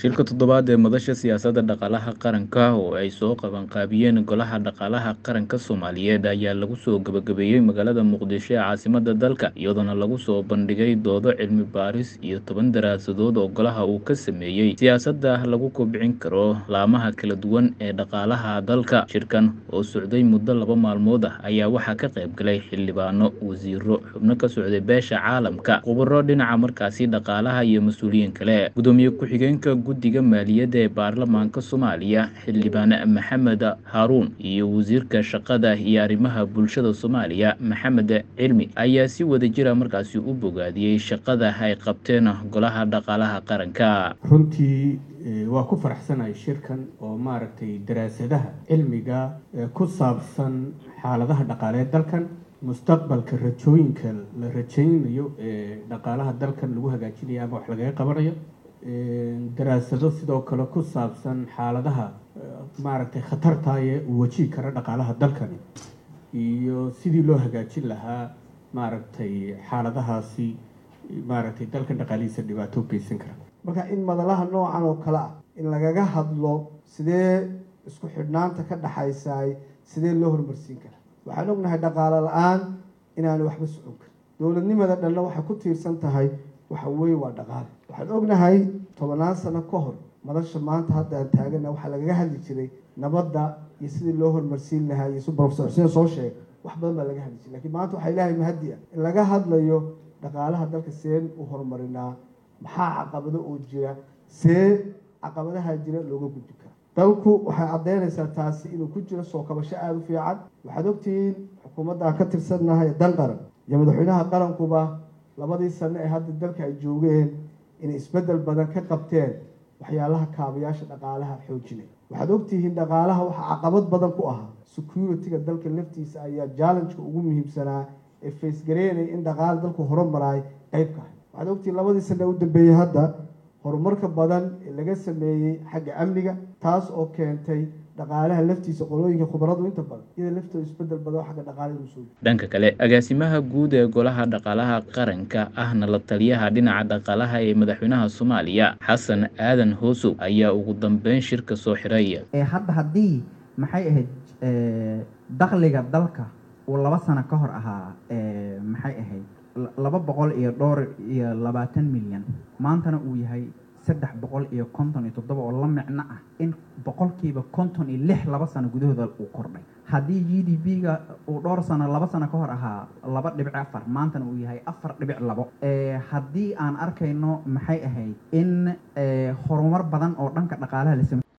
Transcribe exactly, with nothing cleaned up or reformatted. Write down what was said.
Shirka toddobaad ee Madasha Siyaasadda Dhaqaalaha Qaranka oo ay soo qabanqaabiyeen Golaha Dhaqaalaha Qaranka Soomaaliyeed ayaa lagu soo gabagabeeyey magaalada Muqdisho ee caasimadda dalka, iyadoona lagu soo bandhigay doodo cilmi baaris iyo toban daraasadood oo golaha uu ka sameeyey siyaasadda lagu kobcin karo laamaha kala duwan ee dhaqaalaha dalka. Shirkan oo socday muddo laba maalmood ah ayaa waxaa ka qayb galay xildhibaano, wasiirro, xubno ka socday beesha caalamka, khubaro dhinaca markaasi dhaqaalaha iyo mas'uuliyiin kale. Gudoomiye ku-xigeenka guddiga maaliyadda ee baarlamaanka Soomaaliya xildhibaan Maxamed Haruun iyo wasiirka shaqada iyo arrimaha bulshada Soomaaliya Maxamed Cilmi ayaa si wadajir ah markaasi u bogaadiyey shaqada ay qabteen Golaha Dhaqaalaha Qaranka. runtii waa ku faraxsanahay shirkan oo maaragtay daraasadaha cilmiga ku saabsan xaaladaha dhaqaaleed dalkan, mustaqbalka rajooyinka la rajaynayo ee dhaqaalaha dalkan lagu hagaajinayo ama wax lagaga qabanayo, daraasado sidoo kale ku saabsan xaaladaha maaragtay khatarta ee uu wajihi kara dhaqaalaha dalkani iyo sidii loo hagaajin lahaa maaragtay xaaladahaasi maaragtay dalkan dhaqaalihiisa dhibaato u geysan kara. marka in madalaha noocan oo kale ah in lagaga hadlo sidee isku xidhnaanta ka dhaxaysaay sidee loo horumarsiin kara. waxaan ognahay dhaqaale la-aan inaanu waxba socon karin. dowladnimada dhanna waxay ku tiirsan tahay waxa weeye waa dhaqaale. waxaan ognahay tobanaan sano ka hor madasha maanta hadda aan taagana waxaa lagaga hadli jiray nabadda iyo sidii loo horumarsiin lahaa iyo si professor Xuseen soo sheegay wax badan baa laga hadli jiray. laakiin maanta waxaa ilaahay mahadi ah in laga hadlayo dhaqaalaha dalka seen u horumarinaa, maxaa caqabado oo jira, see caqabadaha jira looga gudbi kara. dalku waxay caddeynaysaa taasi inuu ku jiro soo kabasho aada u fiican. waxaad ogtihiin xukuumadda aan ka tirsannahay dan qaran iyo madaxweynaha qarankuba labadii sano ee hadda dalka ay joogeen inay isbeddel badan ka qabteen waxyaalaha kaabayaasha dhaqaalaha xoojinay. waxaad ogtihiin dhaqaalaha waxaa caqabad badan ku ahaa security-ga dalka laftiisa ayaa challenge-ka ugu muhiimsanaa ee faysgareynaya in dhaqaala dalku horumaraay qayb ka ahay. waxaad ogtihiin labadii sano u dambeeyey hadda horumarka badan ee laga sameeyey xagga amniga, taas oo keentay dhaqaalaha laftiisa qolooyinka khubaradu inta badan iyada laftooda isbeddel badan xagga dhaqaalaha inuu soo. Dhanka kale, agaasimaha guud ee Golaha Dhaqaalaha Qaranka ahna la taliyaha dhinaca dhaqaalaha ee madaxweynaha Soomaaliya Xasan Aadan Hoosow ayaa ugu dambeyn shirka soo xiray. ee hadda haddii maxay ahayd dakhliga dalka uu laba sano ka hor ahaa maxay ahayd laba boqol iyo dhowr iyo labaatan milyan, maantana uu yahay saddex boqol iyo konton iyo toddoba oo la micno ah in boqolkiiba konton iyo lix laba sano gudahooda uu kordhay. haddii g d p-ga uu dhowr sano laba sano ka hor ahaa laba dhibic afar, maantana uu yahay afar dhibic labo. haddii aan arkayno maxay ahayd in horumar badan oo dhanka dhaqaalaha la sameeyay